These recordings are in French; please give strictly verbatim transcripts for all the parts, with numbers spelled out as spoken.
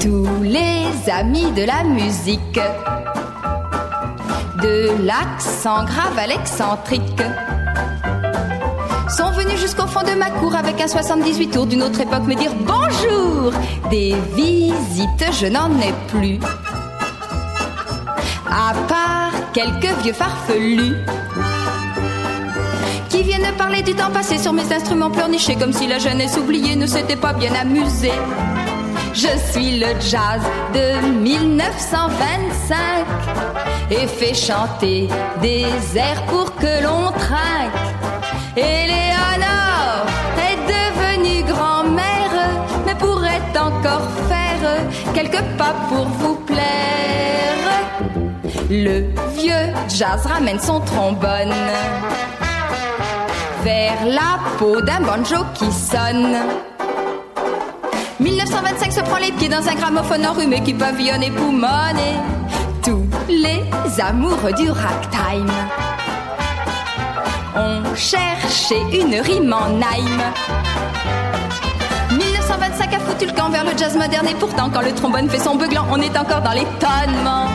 Tous les amis de la musique, de l'accent grave à l'excentrique, sont venus jusqu'au fond de ma cour avec un soixante-dix-huit tours d'une autre époque me dire bonjour. Des visites, je n'en ai plus, à part quelques vieux farfelus qui viennent parler du temps passé sur mes instruments pleurnichés, comme si la jeunesse oubliée ne s'était pas bien amusée. Je suis le jazz de mille neuf cent vingt-cinq et fais chanter des airs pour que l'on trinque. Éléonore est devenue grand-mère, mais pourrait encore faire quelques pas pour vous plaire. Le vieux jazz ramène son trombone vers la peau d'un banjo qui sonne. mille neuf cent vingt-cinq se prend les pieds dans un gramophone enrhumé qui pavillonne et poumonne. Tous les amoureux du ragtime ont cherché une rime en Naïm. mille neuf cent vingt-cinq a foutu le camp vers le jazz moderne et pourtant quand le trombone fait son beuglant, on est encore dans l'étonnement.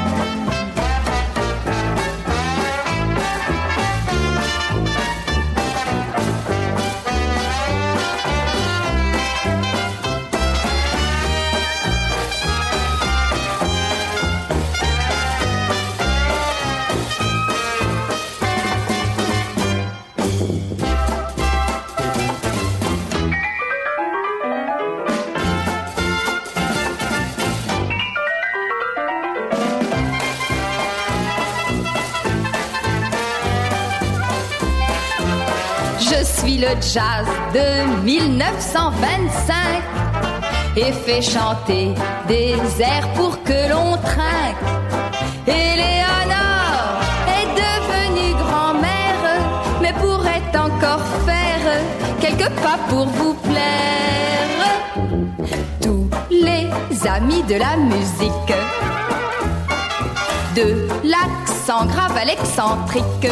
Je suis le jazz de mille neuf cent vingt-cinq et fais chanter des airs pour que l'on trinque. Éléonore est devenue grand-mère, mais pourrait encore faire quelques pas pour vous plaire. Tous les amis de la musique, de l'accent grave à l'excentrique,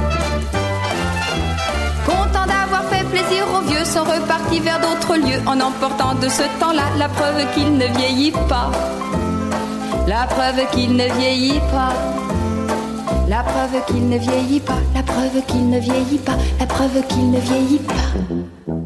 contents d'avoir fait plaisir aux vieux, sont repartis vers d'autres lieux en emportant de ce temps-là la preuve qu'il ne vieillit pas. La preuve qu'il ne vieillit pas. La preuve qu'il ne vieillit pas. La preuve qu'il ne vieillit pas. La preuve qu'il ne vieillit pas.